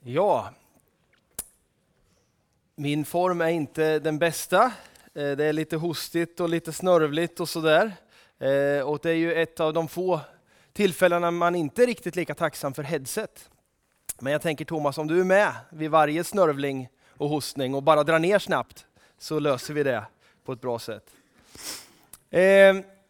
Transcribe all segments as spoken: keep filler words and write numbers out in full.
Ja, min form är inte den bästa. Det är lite hostigt och lite snörvligt och sådär. Och det är ju ett av de få tillfällen när man inte är riktigt lika tacksam för headset. Men jag tänker Thomas, om du är med vid varje snörvling och hostning och bara drar ner snabbt så löser vi det på ett bra sätt. Eh,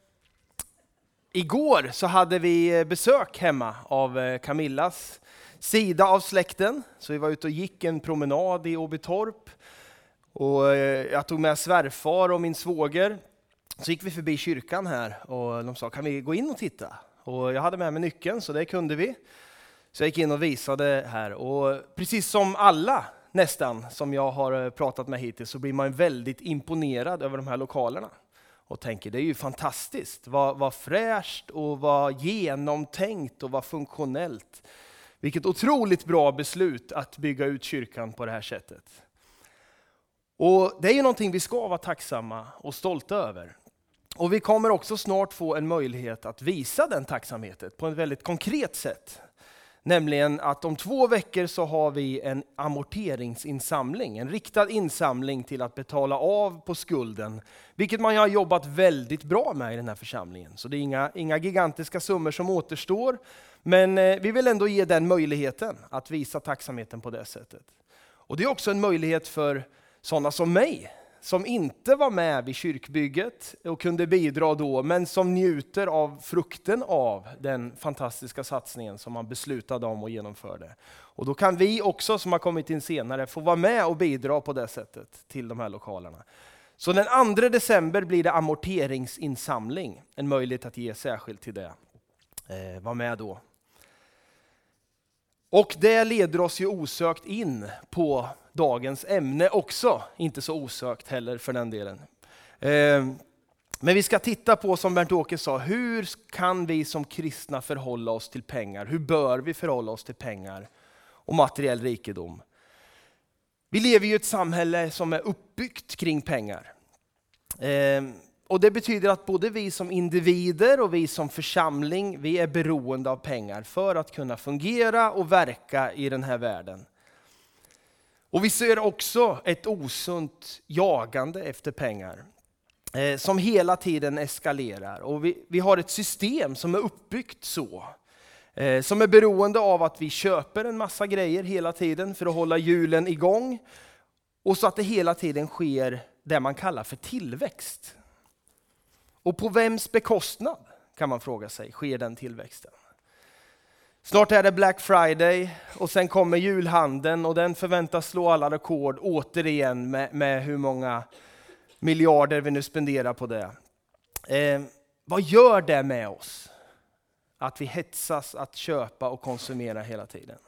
igår så hade vi besök hemma av Camillas sida av släkten. Så vi var ute och gick en promenad i Åbytorp. Och jag tog med svärfar och min svåger. Så gick vi förbi kyrkan här och de sa, kan vi gå in och titta? Och jag hade med mig nyckeln så det kunde vi. Så jag gick in och visade här. Och precis som alla nästan som jag har pratat med hittills så blir man väldigt imponerad över de här lokalerna. Och tänker, det är ju fantastiskt. Vad, vad fräscht och vad genomtänkt och vad funktionellt. Vilket otroligt bra beslut att bygga ut kyrkan på det här sättet. Och det är ju någonting vi ska vara tacksamma och stolta över. Och vi kommer också snart få en möjlighet att visa den tacksamheten på ett väldigt konkret sätt. Nämligen att om två veckor så har vi en amorteringsinsamling. En riktad insamling till att betala av på skulden. Vilket man har jobbat väldigt bra med i den här församlingen. Så det är inga, inga gigantiska summor som återstår. Men eh, vi vill ändå ge den möjligheten att visa tacksamheten på det sättet. Och det är också en möjlighet för sådana som mig. Som inte var med vid kyrkbygget och kunde bidra då, men som njuter av frukten av den fantastiska satsningen som man beslutade om och genomförde. Och då kan vi också som har kommit in senare få vara med och bidra på det sättet till de här lokalerna. Så den andra december blir det amorteringsinsamling, en möjlighet att ge särskilt till det. Eh, var med då. Och det leder oss ju osökt in på dagens ämne också. Inte så osökt heller för den delen. Eh, men vi ska titta på, som Bernt-Åke sa, hur kan vi som kristna förhålla oss till pengar? Hur bör vi förhålla oss till pengar och materiell rikedom? Vi lever ju i ett samhälle som är uppbyggt kring pengar. Eh, och det betyder att både vi som individer och vi som församling, vi är beroende av pengar för att kunna fungera och verka i den här världen. Och vi ser också ett osunt jagande efter pengar eh, som hela tiden eskalerar. Och vi, vi har ett system som är uppbyggt så. Eh, som är beroende av att vi köper en massa grejer hela tiden för att hålla hjulen igång. Och så att det hela tiden sker det man kallar för tillväxt. Och på vems bekostnad kan man fråga sig sker den tillväxten? Snart är det Black Friday och sen kommer julhandeln och den förväntas slå alla rekord återigen med, med hur många miljarder vi nu spenderar på det. Eh, vad gör det med oss? Att vi hetsas att köpa och konsumera hela tiden.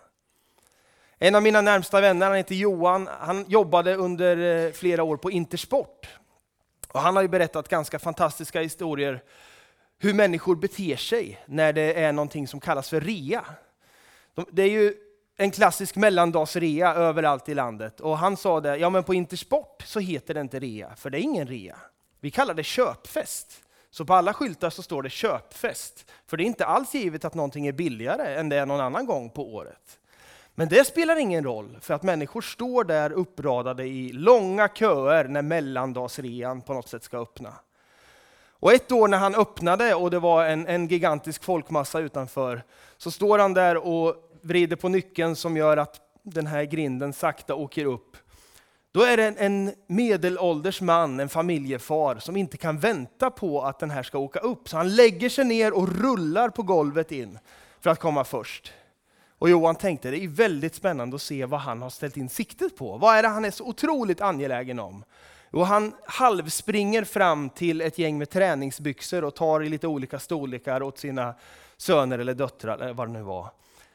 En av mina närmsta vänner, han heter Johan, han jobbade under flera år på Intersport. Och han har ju berättat ganska fantastiska historier hur människor beter sig när det är någonting som kallas för rea. Det är ju en klassisk mellandagsrea överallt i landet. Och han sa det, ja men på Intersport så heter det inte rea, för det är ingen rea. Vi kallar det köpfest. Så på alla skyltar så står det köpfest. För det är inte alls givet att någonting är billigare än det är någon annan gång på året. Men det spelar ingen roll, för att människor står där uppradade i långa köer när mellandagsrean på något sätt ska öppna. Och ett år när han öppnade och det var en, en gigantisk folkmassa utanför, så står han där och vrider på nyckeln som gör att den här grinden sakta åker upp. Då är det en, en medelålders man, en familjefar, som inte kan vänta på att den här ska åka upp. Så han lägger sig ner och rullar på golvet in för att komma först. Och Johan tänkte, det är väldigt spännande att se vad han har ställt in siktet på. Vad är det han är så otroligt angelägen om? Och han halvspringer fram till ett gäng med träningsbyxor och tar i lite olika storlekar åt sina söner eller döttrar eller vad det nu var.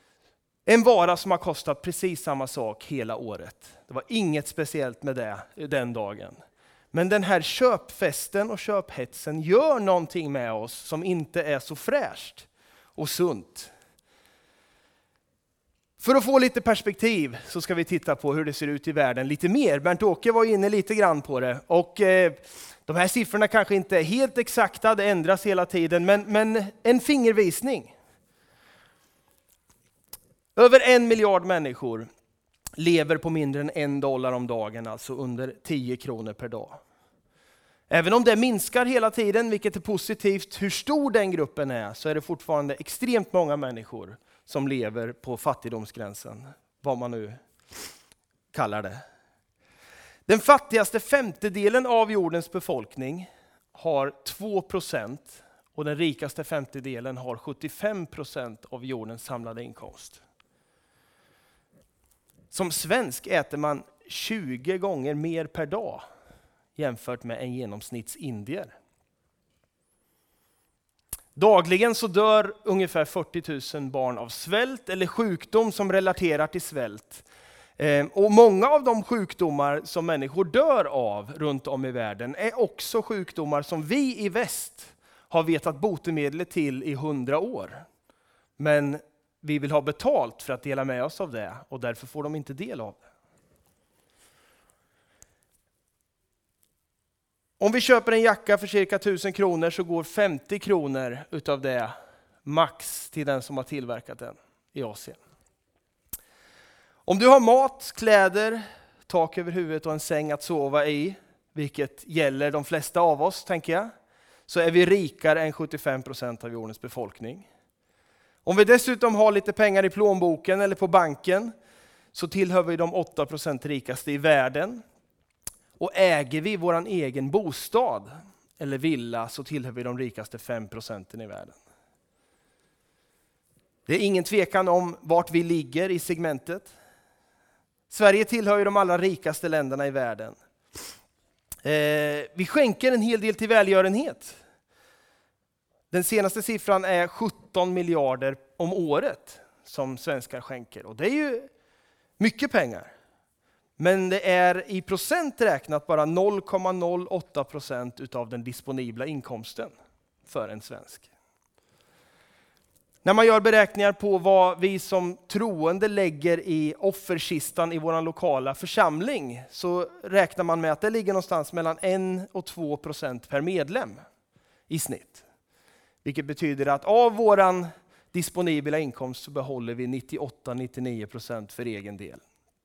En vara som har kostat precis samma sak hela året. Det var inget speciellt med det den dagen. Men den här köpfesten och köphetsen gör någonting med oss som inte är så fräscht och sunt. För att få lite perspektiv så ska vi titta på hur det ser ut i världen lite mer. Bernt-Åke var inne lite grann på det. Och eh, de här siffrorna kanske inte är helt exakta, det ändras hela tiden. Men, men en fingervisning. Över en miljard människor lever på mindre än en dollar om dagen, alltså under tio kronor per dag. Även om det minskar hela tiden, vilket är positivt, hur stor den gruppen är, så är det fortfarande extremt många människor som lever på fattigdomsgränsen, vad man nu kallar det. Den fattigaste femtedelen av jordens befolkning har två procent och den rikaste femtedelen har sjuttiofem procent av jordens samlade inkomst. Som svensk äter man tjugo gånger mer per dag jämfört med en genomsnittsindier. Dagligen så dör ungefär fyrtio tusen barn av svält eller sjukdom som relaterar till svält. Och många av de sjukdomar som människor dör av runt om i världen är också sjukdomar som vi i väst har vetat botemedlet till i hundra år. Men vi vill ha betalt för att dela med oss av det och därför får de inte del av det. Om vi köper en jacka för cirka tusen kronor så går femtio kronor utav det max till den som har tillverkat den i Asien. Om du har mat, kläder, tak över huvudet och en säng att sova i, vilket gäller de flesta av oss tänker jag, så är vi rikare än sjuttiofem procent av jordens befolkning. Om vi dessutom har lite pengar i plånboken eller på banken så tillhör vi de åtta procent rikaste i världen. Och äger vi vår egen bostad eller villa så tillhör vi de rikaste fem procenten i världen. Det är ingen tvekan om vart vi ligger i segmentet. Sverige tillhör ju de allra rikaste länderna i världen. Eh, vi skänker en hel del till välgörenhet. Den senaste siffran är sjutton miljarder om året som svenskar skänker. Och det är ju mycket pengar. Men det är i procent räknat bara noll komma noll åtta procent utav den disponibla inkomsten för en svensk. När man gör beräkningar på vad vi som troende lägger i offerkistan i vår lokala församling så räknar man med att det ligger någonstans mellan en och två procent per medlem i snitt. Vilket betyder att av våran disponibla inkomst så behåller vi nittioåtta till nittionio procent för egen del.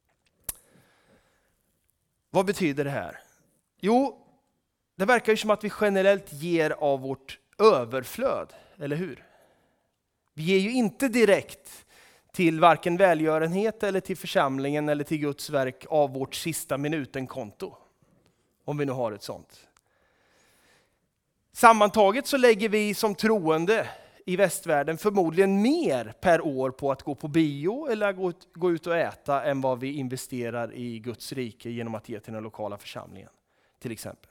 Vad betyder det här? Jo, det verkar ju som att vi generellt ger av vårt överflöd, eller hur? Vi ger ju inte direkt till varken välgörenhet eller till församlingen eller till Guds verk av vårt sista minuten-konto. Om vi nu har ett sånt. Sammantaget så lägger vi som troende i västvärlden förmodligen mer per år på att gå på bio eller gå ut, gå ut och äta än vad vi investerar i Guds rike genom att ge till den lokala församlingen till exempel.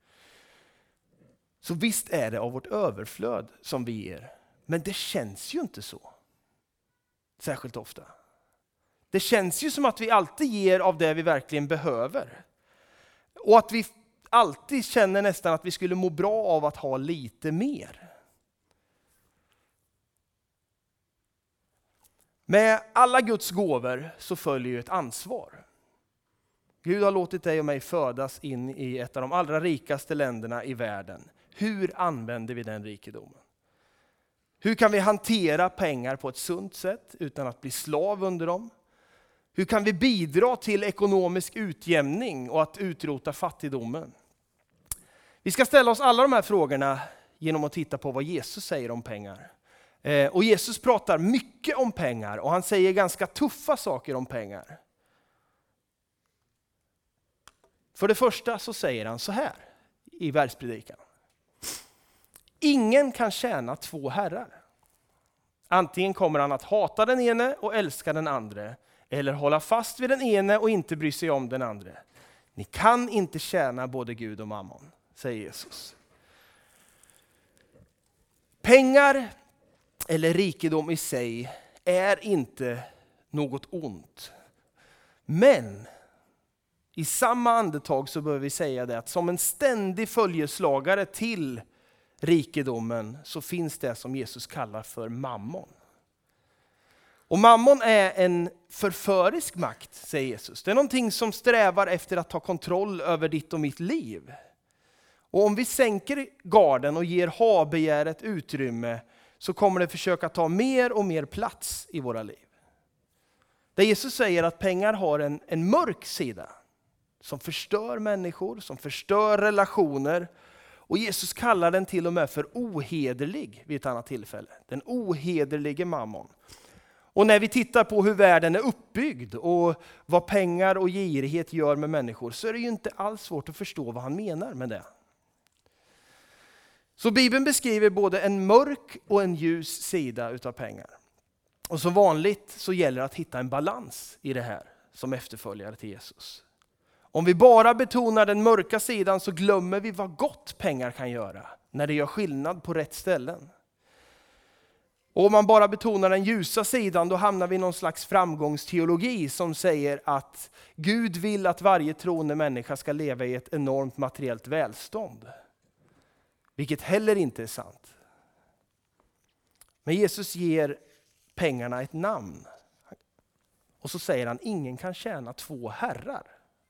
Så visst är det av vårt överflöd som vi ger, men det känns ju inte så särskilt ofta. Det känns ju som att vi alltid ger av det vi verkligen behöver. Och att vi alltid känner nästan att vi skulle må bra av att ha lite mer. Med alla Guds gåvor så följer ju ett ansvar. Gud har låtit dig och mig födas in i ett av de allra rikaste länderna i världen. Hur använder vi den rikedomen? Hur kan vi hantera pengar på ett sunt sätt utan att bli slav under dem? Hur kan vi bidra till ekonomisk utjämning och att utrota fattigdomen? Vi ska ställa oss alla de här frågorna genom att titta på vad Jesus säger om pengar. Och Jesus pratar mycket om pengar och han säger ganska tuffa saker om pengar. För det första så säger han så här i bergspredikan. Ingen kan tjäna två herrar. Antingen kommer han att hata den ene och älska den andra, eller hålla fast vid den ene och inte bry sig om den andra. Ni kan inte tjäna både Gud och mammon, säger Jesus. Pengar eller rikedom i sig är inte något ont. Men i samma andetag så bör vi säga det att som en ständig följeslagare till rikedomen så finns det som Jesus kallar för mammon. Och mammon är en förförisk makt, säger Jesus. Det är någonting som strävar efter att ta kontroll över ditt och mitt liv. Och om vi sänker garden och ger ha-begäret utrymme så kommer det försöka ta mer och mer plats i våra liv. Där Jesus säger att pengar har en, en mörk sida som förstör människor, som förstör relationer. Och Jesus kallar den till och med för ohederlig vid ett annat tillfälle. Den ohederlige mammon. Och när vi tittar på hur världen är uppbyggd och vad pengar och girighet gör med människor, så är det ju inte alls svårt att förstå vad han menar med det. Så Bibeln beskriver både en mörk och en ljus sida utav pengar. Och som vanligt så gäller det att hitta en balans i det här som efterföljare till Jesus. Om vi bara betonar den mörka sidan så glömmer vi vad gott pengar kan göra när det gör skillnad på rätt ställen. Och om man bara betonar den ljusa sidan, då hamnar vi i någon slags framgångsteologi som säger att Gud vill att varje troende människa ska leva i ett enormt materiellt välstånd. Vilket heller inte är sant. Men Jesus ger pengarna ett namn. Och så säger han, ingen kan tjäna två herrar.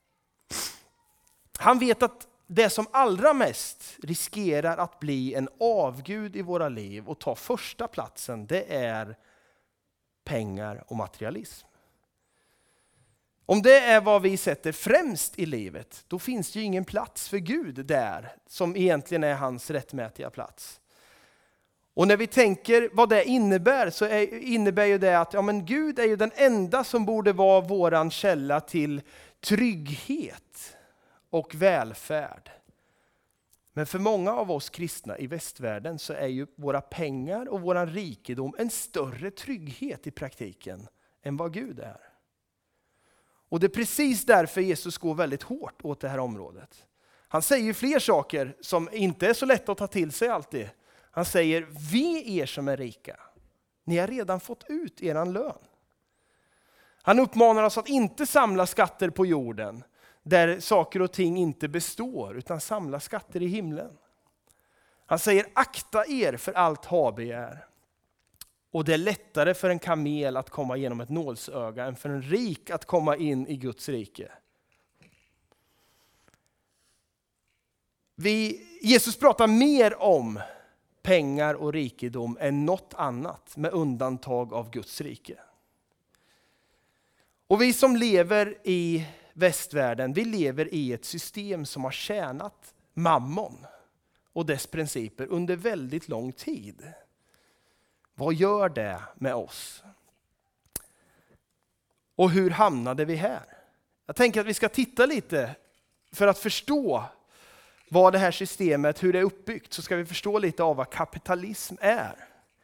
Han vet att det som allra mest riskerar att bli en avgud i våra liv och ta första platsen, det är pengar och materialism. Om det är vad vi sätter främst i livet, då finns det ju ingen plats för Gud där, som egentligen är hans rättmätiga plats. Och när vi tänker vad det innebär, så är, innebär ju det att ja, men Gud är ju den enda som borde vara våran källa till trygghet och välfärd. Men för många av oss kristna i västvärlden så är ju våra pengar och våran rikedom en större trygghet i praktiken än vad Gud är. Och det är precis därför Jesus går väldigt hårt åt det här området. Han säger ju fler saker som inte är så lätt att ta till sig alltid. Han säger, vi er som är rika, ni har redan fått ut eran lön. Han uppmanar oss att inte samla skatter på jorden, där saker och ting inte består, utan samla skatter i himlen. Han säger, akta er för allt habegär. Och det är lättare för en kamel att komma genom ett nålsöga än för en rik att komma in i Guds rike. Vi, Jesus pratar mer om pengar och rikedom än något annat, med undantag av Guds rike. Och vi som lever i västvärlden, vi lever i ett system som har tjänat mammon och dess principer under väldigt lång tid. Vad gör det med oss? Och hur hamnade vi här? Jag tänker att vi ska titta lite för att förstå vad det här systemet, hur det är uppbyggt, så ska vi förstå lite av vad kapitalism är.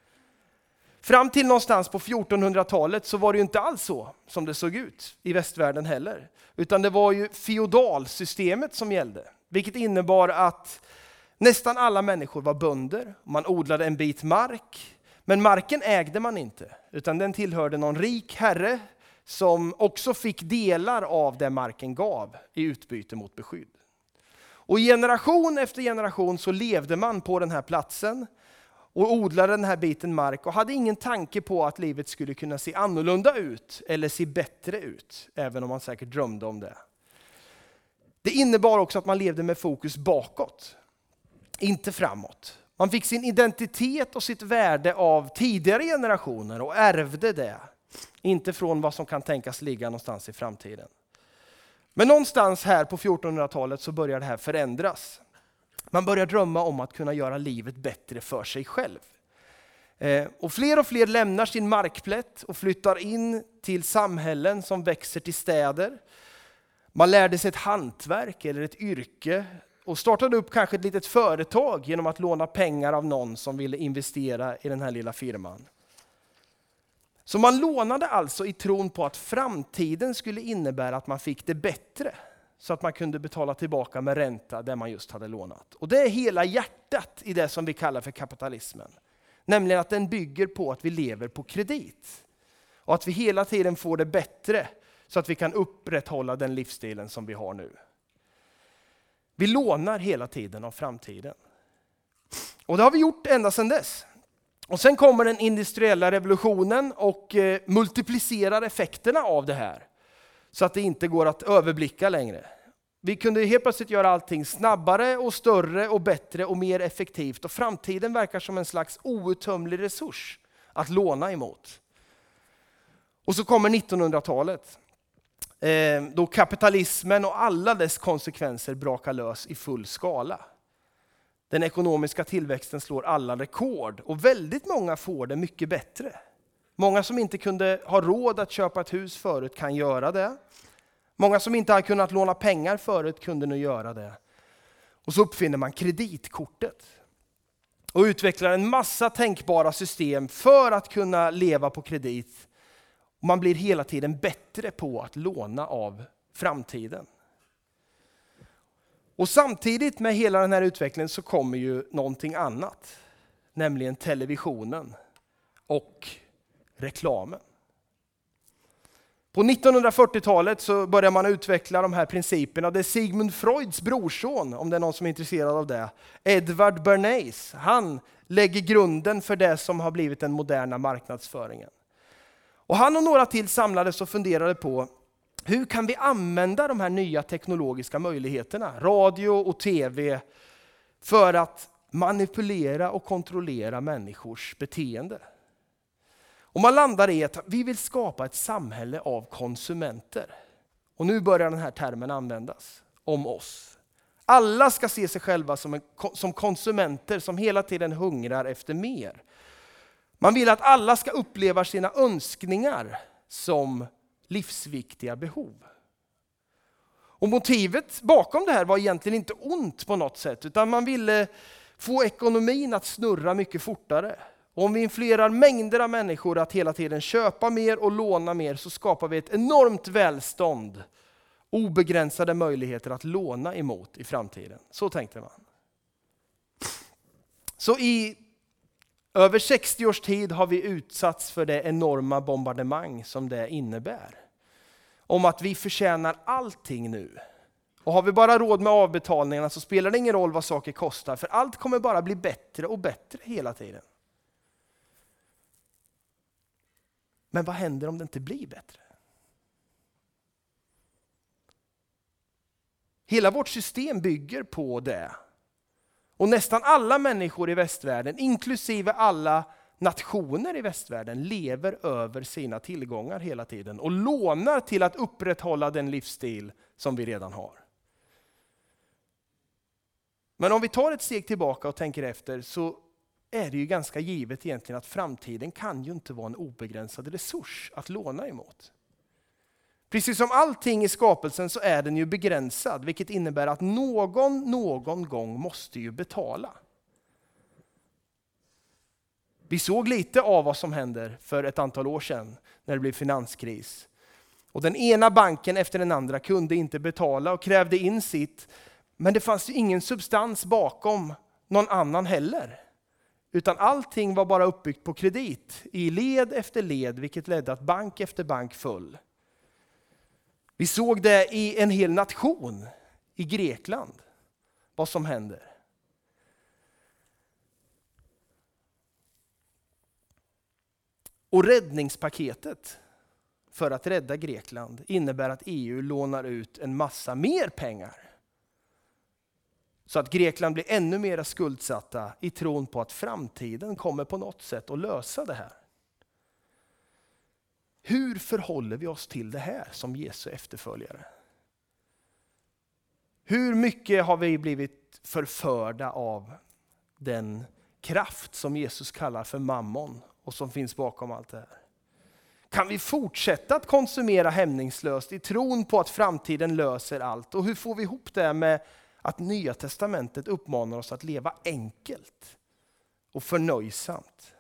Fram till någonstans på fjortonhundratalet så var det ju inte alls så som det såg ut i västvärlden heller. Utan det var ju feodalsystemet som gällde. Vilket innebar att nästan alla människor var bönder. Man odlade en bit mark. Men marken ägde man inte. Utan den tillhörde någon rik herre som också fick delar av det marken gav i utbyte mot beskydd. Och generation efter generation så levde man på den här platsen och odlade den här biten mark och hade ingen tanke på att livet skulle kunna se annorlunda ut eller se bättre ut, även om man säkert drömde om det. Det innebar också att man levde med fokus bakåt, inte framåt. Man fick sin identitet och sitt värde av tidigare generationer och ärvde det, inte från vad som kan tänkas ligga någonstans i framtiden. Men någonstans här på fjortonhundratalet så börjar det här förändras. Man börjar drömma om att kunna göra livet bättre för sig själv. Eh, och fler och fler lämnar sin markplätt och flyttar in till samhällen som växer till städer. Man lärde sig ett hantverk eller ett yrke och startade upp kanske ett litet företag genom att låna pengar av någon som ville investera i den här lilla firman. Så man lånade alltså i tron på att framtiden skulle innebära att man fick det bättre. Så att man kunde betala tillbaka med ränta det man just hade lånat. Och det är hela hjärtat i det som vi kallar för kapitalismen. Nämligen att den bygger på att vi lever på kredit. Och att vi hela tiden får det bättre så att vi kan upprätthålla den livsstilen som vi har nu. Vi lånar hela tiden av framtiden. Och det har vi gjort ända sedan dess. Och sen kommer den industriella revolutionen och eh, multiplicerar effekterna av det här. Så att det inte går att överblicka längre. Vi kunde helt plötsligt göra allting snabbare och större och bättre och mer effektivt. Och framtiden verkar som en slags outtömlig resurs att låna emot. Och så kommer nittonhundratalet. Eh, då kapitalismen och alla dess konsekvenser brakar lös i full skala. Den ekonomiska tillväxten slår alla rekord och väldigt många får det mycket bättre. Många som inte kunde ha råd att köpa ett hus förut kan göra det. Många som inte har kunnat låna pengar förut kunde nu göra det. Och så uppfinner man kreditkortet. Och utvecklar en massa tänkbara system för att kunna leva på kredit. Man blir hela tiden bättre på att låna av framtiden. Och samtidigt med hela den här utvecklingen så kommer ju någonting annat. Nämligen televisionen och reklamen. På nittonhundrafyrtiotalet så börjar man utveckla de här principerna. Det är Sigmund Freuds brorson, om det är någon som är intresserad av det, Edward Bernays. Han lägger grunden för det som har blivit den moderna marknadsföringen. Och han och några till samlades och funderade på hur kan vi använda de här nya teknologiska möjligheterna, radio och tv, för att manipulera och kontrollera människors beteende. Och man landar i att vi vill skapa ett samhälle av konsumenter. Och nu börjar den här termen användas om oss. Alla ska se sig själva som, en, som konsumenter som hela tiden hungrar efter mer. Man vill att alla ska uppleva sina önskningar som livsviktiga behov. Och motivet bakom det här var egentligen inte ont på något sätt, utan man ville få ekonomin att snurra mycket fortare. Och om vi influerar mängder av människor att hela tiden köpa mer och låna mer så skapar vi ett enormt välstånd. Obegränsade möjligheter att låna emot i framtiden. Så tänkte man. Så i över sextio års tid har vi utsatts för det enorma bombardemang som det innebär. Om att vi förtjänar allting nu. Och har vi bara råd med avbetalningarna så spelar det ingen roll vad saker kostar. För allt kommer bara bli bättre och bättre hela tiden. Men vad händer om det inte blir bättre? Hela vårt system bygger på det. Och nästan alla människor i västvärlden, inklusive alla nationer i västvärlden, lever över sina tillgångar hela tiden. Och lånar till att upprätthålla den livsstil som vi redan har. Men om vi tar ett steg tillbaka och tänker efter så är det ju ganska givet egentligen att framtiden kan ju inte vara en obegränsad resurs att låna emot. Precis som allting i skapelsen så är den ju begränsad, vilket innebär att någon någon gång måste ju betala. Vi såg lite av vad som händer för ett antal år sedan när det blev finanskris. Och den ena banken efter den andra kunde inte betala och krävde in sitt, men det fanns ju ingen substans bakom någon annan heller. Utan allting var bara uppbyggt på kredit i led efter led, vilket ledde att bank efter bank föll. Vi såg det i en hel nation, i Grekland, vad som händer. Och räddningspaketet för att rädda Grekland innebär att E U lånar ut en massa mer pengar. Så att Grekland blir ännu mer skuldsatta i tron på att framtiden kommer på något sätt att lösa det här. Hur förhåller vi oss till det här som Jesu efterföljare? Hur mycket har vi blivit förförda av den kraft som Jesus kallar för mammon och som finns bakom allt det här? Kan vi fortsätta att konsumera hämningslöst i tron på att framtiden löser allt? Och hur får vi ihop det med att Nya testamentet uppmanar oss att leva enkelt och förnöjsamt?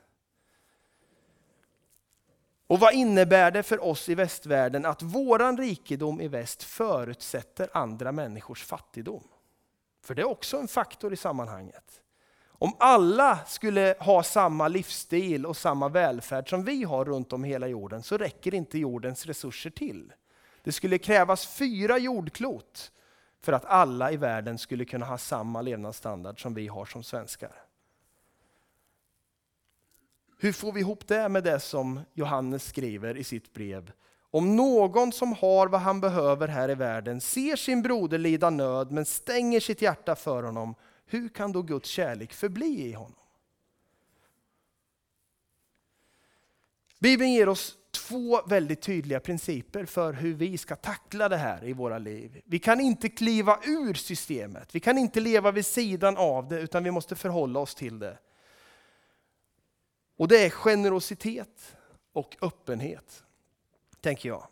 Och vad innebär det för oss i västvärlden att våran rikedom i väst förutsätter andra människors fattigdom? För det är också en faktor i sammanhanget. Om alla skulle ha samma livsstil och samma välfärd som vi har runt om hela jorden så räcker inte jordens resurser till. Det skulle krävas fyra jordklot för att alla i världen skulle kunna ha samma levnadsstandard som vi har som svenskar. Hur får vi ihop det med det som Johannes skriver i sitt brev? Om någon som har vad han behöver här i världen ser sin broder lida nöd men stänger sitt hjärta för honom, hur kan då Guds kärlek förbli i honom? Bibeln ger oss två väldigt tydliga principer för hur vi ska tackla det här i våra liv. Vi kan inte kliva ur systemet. Vi kan inte leva vid sidan av det, utan vi måste förhålla oss till det. Och det är generositet och öppenhet, tänker jag.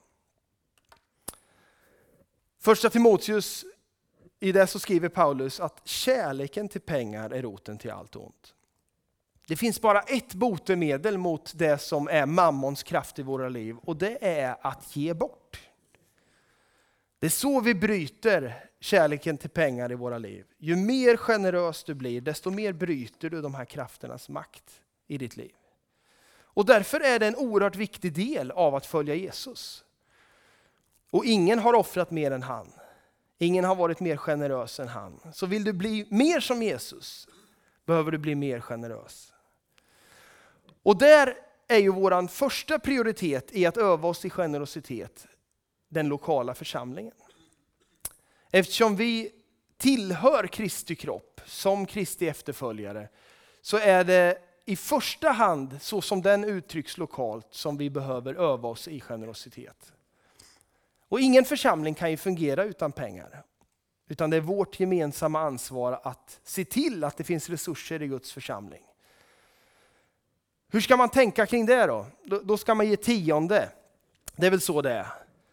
Första Timoteus, i det så skriver Paulus att kärleken till pengar är roten till allt ont. Det finns bara ett botemedel mot det som är mammons kraft i våra liv, och det är att ge bort. Det är så vi bryter kärleken till pengar i våra liv. Ju mer generös du blir, desto mer bryter du de här krafternas makt i ditt liv. Och därför är det en oerhört viktig del av att följa Jesus. Och ingen har offrat mer än han. Ingen har varit mer generös än han. Så vill du bli mer som Jesus, behöver du bli mer generös. Och där är ju våran första prioritet i att öva oss i generositet den lokala församlingen. Eftersom vi tillhör Kristi kropp som Kristi efterföljare, så är det i första hand så som den uttrycks lokalt som vi behöver öva oss i generositet. Och ingen församling kan ju fungera utan pengar. Utan det är vårt gemensamma ansvar att se till att det finns resurser i Guds församling. Hur ska man tänka kring det då? Då ska man ge tionde. Det är väl så det är.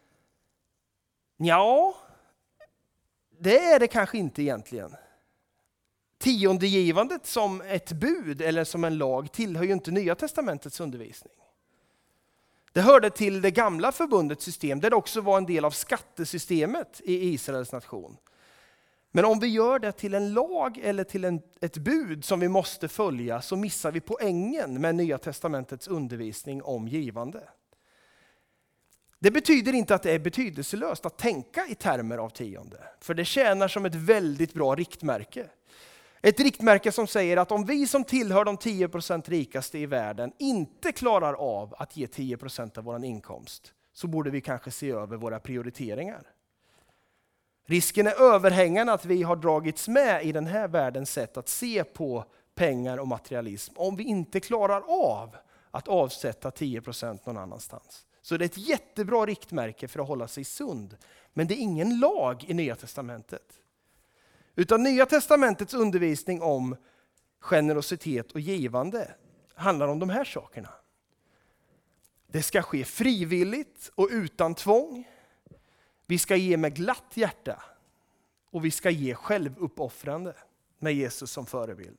Ja, det är det kanske inte egentligen. Tiondegivandet som ett bud eller som en lag tillhör ju inte Nya testamentets undervisning. Det hörde till det gamla förbundets system, där det också var en del av skattesystemet i Israels nation. Men om vi gör det till en lag eller till en, ett bud som vi måste följa, så missar vi poängen med Nya testamentets undervisning om givande. Det betyder inte att det är betydelselöst att tänka i termer av tionde, för det tjänar som ett väldigt bra riktmärke. Ett riktmärke som säger att om vi som tillhör de tio procent rikaste i världen inte klarar av att ge tio procent av vår inkomst, så borde vi kanske se över våra prioriteringar. Risken är överhängande att vi har dragits med i den här världens sätt att se på pengar och materialism, om vi inte klarar av att avsätta tio procent någon annanstans. Så det är ett jättebra riktmärke för att hålla sig sund, men det är ingen lag i Nya testamentet. Utan Nya testamentets undervisning om generositet och givande handlar om de här sakerna. Det ska ske frivilligt och utan tvång. Vi ska ge med glatt hjärta. Och vi ska ge självuppoffrande med Jesus som förebild.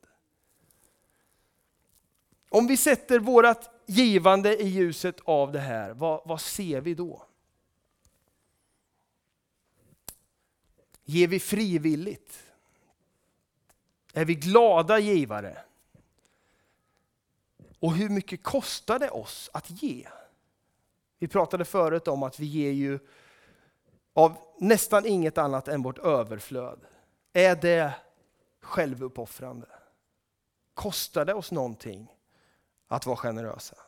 Om vi sätter vårat givande i ljuset av det här, vad, vad ser vi då? Ger vi frivilligt? Är vi glada givare? Och hur mycket kostar det oss att ge? Vi pratade förut om att vi ger ju av nästan inget annat än vårt överflöd. Är det självuppoffrande? Kostar det oss någonting att vara generösa?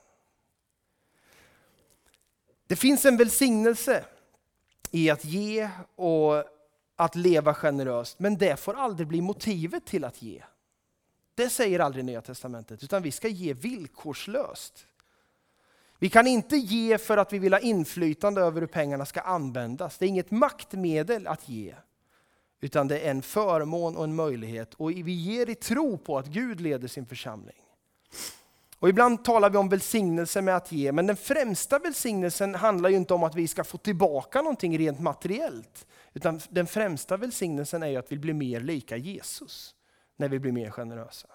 Det finns en välsignelse i att ge och att leva generöst, men det får aldrig bli motivet till att ge. Det säger aldrig Nya testamentet, utan vi ska ge villkorslöst. Vi kan inte ge för att vi vill ha inflytande över hur pengarna ska användas. Det är inget maktmedel att ge, utan det är en förmån och en möjlighet. Och vi ger i tro på att Gud leder sin församling. Och ibland talar vi om välsignelse med att ge, men den främsta välsignelsen handlar ju inte om att vi ska få tillbaka någonting rent materiellt. Utan den främsta välsignelsen är ju att vi blir mer lika Jesus när vi blir mer generösa.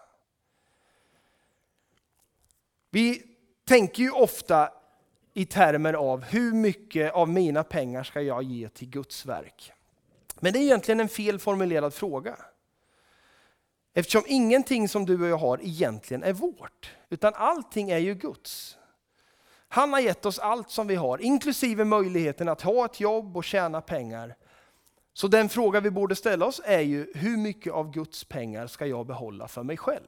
Vi tänker ju ofta i termer av hur mycket av mina pengar ska jag ge till Guds verk. Men det är egentligen en felformulerad fråga. Eftersom ingenting som du och jag har egentligen är vårt, utan allting är ju Guds. Han har gett oss allt som vi har, inklusive möjligheten att ha ett jobb och tjäna pengar. Så den fråga vi borde ställa oss är ju, hur mycket av Guds pengar ska jag behålla för mig själv?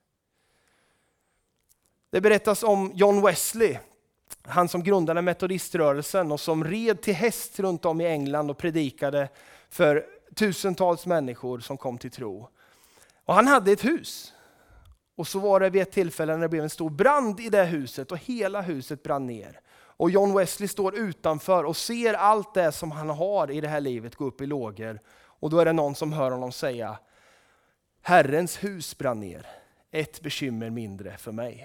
Det berättas om John Wesley, han som grundade metodiströrelsen och som red till häst runt om i England och predikade för tusentals människor som kom till tro. Och han hade ett hus. Och så var det vid ett tillfälle när det blev en stor brand i det huset och hela huset brann ner. Och John Wesley står utanför och ser allt det som han har i det här livet gå upp i lågor. Och då är det någon som hör honom säga: Herrens hus brann ner, ett bekymmer mindre för mig.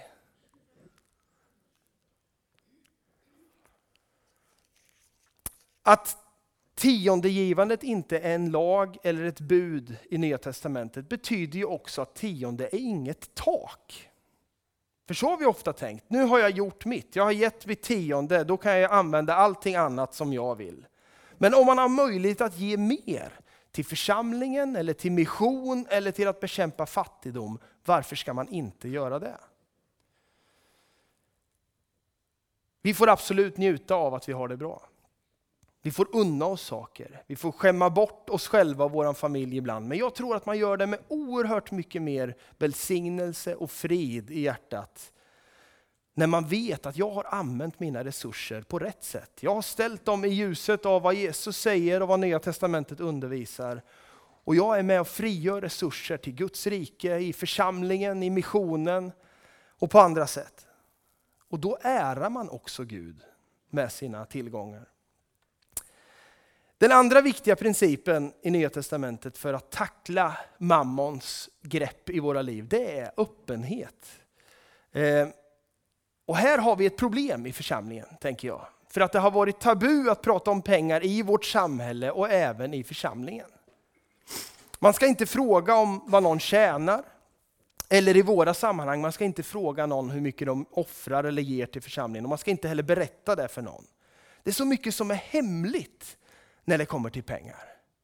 Att tiondegivandet inte är en lag eller ett bud i Nya testamentet betyder ju också att tionde är inget tak. För så har vi ofta tänkt. Nu har jag gjort mitt. Jag har gett mitt tionde. Då kan jag använda allting annat som jag vill. Men om man har möjlighet att ge mer till församlingen eller till mission eller till att bekämpa fattigdom, varför ska man inte göra det? Vi får absolut njuta av att vi har det bra. Vi får unna oss saker. Vi får skämma bort oss själva och vår familj ibland. Men jag tror att man gör det med oerhört mycket mer välsignelse och frid i hjärtat. När man vet att jag har använt mina resurser på rätt sätt. Jag har ställt dem i ljuset av vad Jesus säger och vad Nya testamentet undervisar. Och jag är med och frigör resurser till Guds rike, i församlingen, i missionen och på andra sätt. Och då ärar man också Gud med sina tillgångar. Den andra viktiga principen i Nya testamentet för att tackla mammons grepp i våra liv, det är öppenhet. Eh, och här har vi ett problem i församlingen, tänker jag. För att det har varit tabu att prata om pengar i vårt samhälle och även i församlingen. Man ska inte fråga om vad någon tjänar. Eller i våra sammanhang, man ska inte fråga någon hur mycket de offrar eller ger till församlingen. Och man ska inte heller berätta det för någon. Det är så mycket som är hemligt när det kommer till pengar.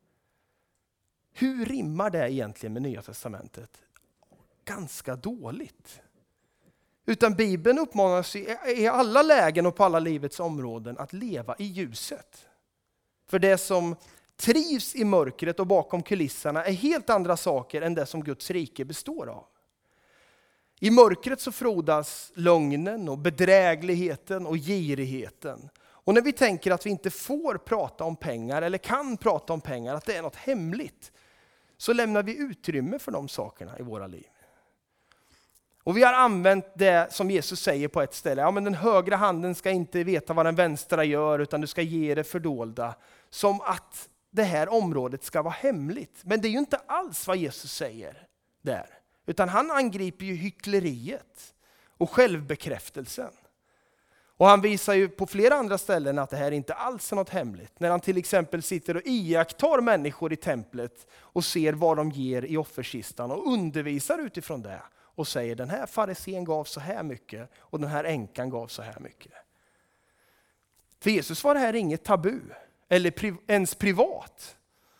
Hur rimmar det egentligen med Nya testamentet? Ganska dåligt. Utan Bibeln uppmanar oss i alla lägen och på alla livets områden att leva i ljuset. För det som trivs i mörkret och bakom kulisserna är helt andra saker än det som Guds rike består av. I mörkret så frodas lögnen och bedrägligheten och girigheten. Och när vi tänker att vi inte får prata om pengar eller kan prata om pengar, att det är något hemligt, så lämnar vi utrymme för de sakerna i våra liv. Och vi har använt det som Jesus säger på ett ställe. Ja, men den högra handen ska inte veta vad den vänstra gör, utan du ska ge det fördolda. Som att det här området ska vara hemligt. Men det är ju inte alls vad Jesus säger där. Utan han angriper ju hyckleriet och självbekräftelsen. Och han visar ju på flera andra ställen att det här inte alls är något hemligt. När han till exempel sitter och iakttar människor i templet och ser vad de ger i offerkistan och undervisar utifrån det. Och säger den här farisén gav så här mycket och den här änkan gav så här mycket. För Jesus var det här inget tabu eller pri- ens privat.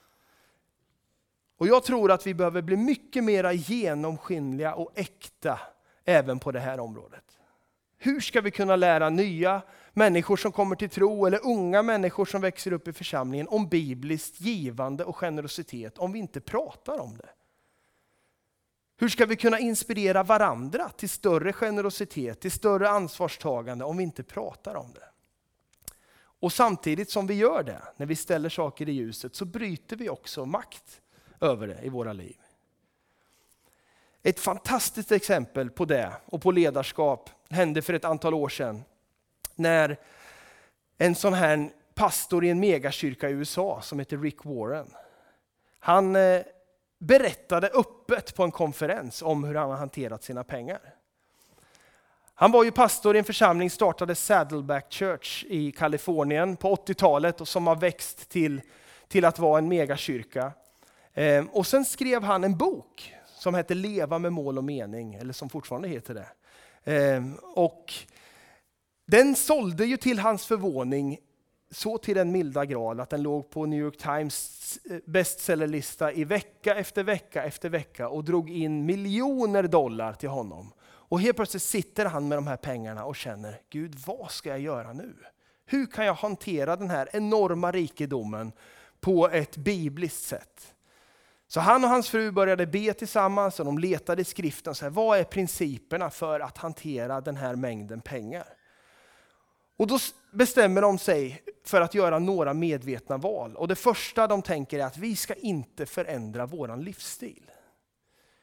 Och jag tror att vi behöver bli mycket mer genomskinliga och äkta även på det här området. Hur ska vi kunna lära nya människor som kommer till tro eller unga människor som växer upp i församlingen om bibliskt givande och generositet om vi inte pratar om det? Hur ska vi kunna inspirera varandra till större generositet, till större ansvarstagande om vi inte pratar om det? Och samtidigt som vi gör det, när vi ställer saker i ljuset, så bryter vi också makt över det i våra liv. Ett fantastiskt exempel på det och på ledarskap hände för ett antal år sedan. När en sån här pastor i en megakyrka i U S A som heter Rick Warren. Han eh, berättade öppet på en konferens om hur han har hanterat sina pengar. Han var ju pastor i en församling, startade Saddleback Church i Kalifornien på åttiotalet och som har växt till, till att vara en megakyrka. Eh, och sen skrev han en bok som heter Leva med mål och mening, eller som fortfarande heter det. Eh, och den sålde ju till hans förvåning så till den milda grad att den låg på New York Times bestsellerlista i vecka efter vecka efter vecka och drog in miljoner dollar till honom. Och helt plötsligt sitter han med de här pengarna och känner, Gud, vad ska jag göra nu? Hur kan jag hantera den här enorma rikedomen på ett bibliskt sätt? Så han och hans fru började be tillsammans och de letade i skriften. Så här, vad är principerna för att hantera den här mängden pengar? Och då bestämmer de sig för att göra några medvetna val. Och det första de tänker är att vi ska inte förändra våran livsstil.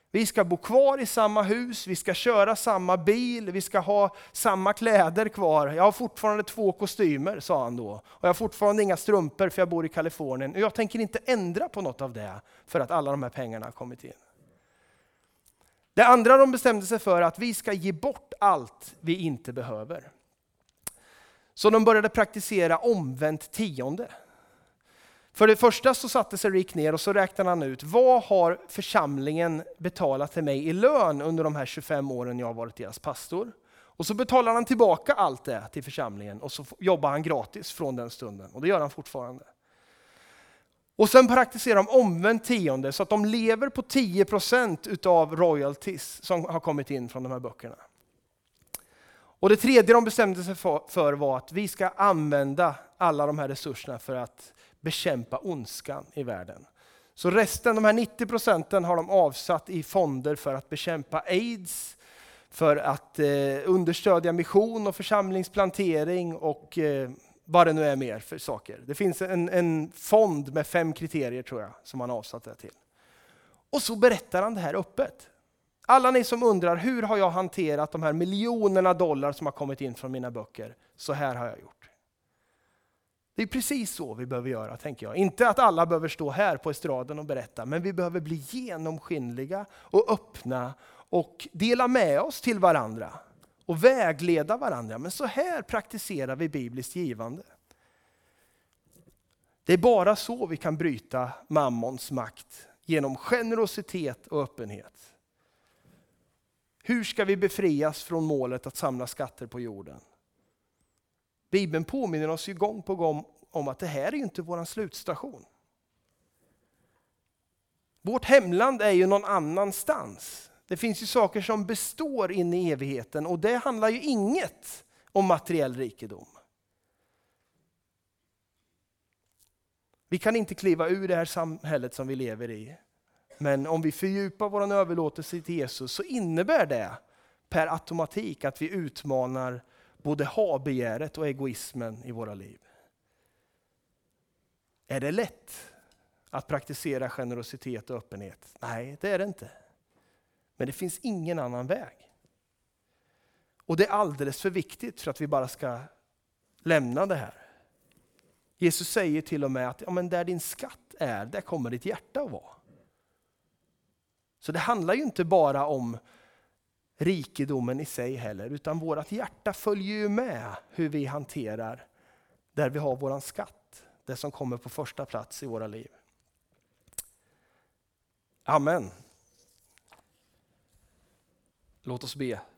Vi ska bo kvar i samma hus, vi ska köra samma bil, vi ska ha samma kläder kvar. Jag har fortfarande två kostymer, sa han då. Och jag har fortfarande inga strumpor för jag bor i Kalifornien. Och jag tänker inte ändra på något av det för att alla de här pengarna har kommit in. Det andra de bestämde sig för att vi ska ge bort allt vi inte behöver. Så de började praktisera omvänt tionde. För det första så satte sig Rick ner och så räknade han ut, vad har församlingen betalat till mig i lön under de här tjugofem åren jag har varit deras pastor? Och så betalar han tillbaka allt det till församlingen och så jobbar han gratis från den stunden. Och det gör han fortfarande. Och sen praktiserar de omvänt tionde så att de lever på tio procent utav royalties som har kommit in från de här böckerna. Och det tredje de bestämde sig för var att vi ska använda alla de här resurserna för att bekämpa ondskan i världen. Så resten, de här nittio procenten har de avsatt i fonder för att bekämpa aids, för att eh, understödja mission och församlingsplantering och eh, vad det nu är mer för saker. Det finns en, en fond med fem kriterier tror jag som han avsatt det till. Och så berättar han det här öppet. Alla ni som undrar, hur har jag hanterat de här miljonerna dollar som har kommit in från mina böcker? Så här har jag gjort. Det är precis så vi behöver göra, tänker jag. Inte att alla behöver stå här på estraden och berätta, men vi behöver bli genomskinliga och öppna och dela med oss till varandra och vägleda varandra. Men så här praktiserar vi bibliskt givande. Det är bara så vi kan bryta mammons makt, genom generositet och öppenhet. Hur ska vi befrias från målet att samla skatter på jorden? Bibeln påminner oss ju gång på gång om att det här är ju inte vår slutstation. Vårt hemland är ju någon annanstans. Det finns ju saker som består in i evigheten och det handlar ju inget om materiell rikedom. Vi kan inte kliva ur det här samhället som vi lever i. Men om vi fördjupar vår överlåtelse till Jesus så innebär det per automatik att vi utmanar både ha-begäret och egoismen i våra liv. Är det lätt att praktisera generositet och öppenhet? Nej, det är det inte. Men det finns ingen annan väg. Och det är alldeles för viktigt för att vi bara ska lämna det här. Jesus säger till och med att ja, men där din skatt är, där kommer ditt hjärta att vara. Så det handlar ju inte bara om rikedomen i sig heller, utan vårt hjärta följer ju med hur vi hanterar där vi har våran skatt, det som kommer på första plats i våra liv. Amen. Låt oss be.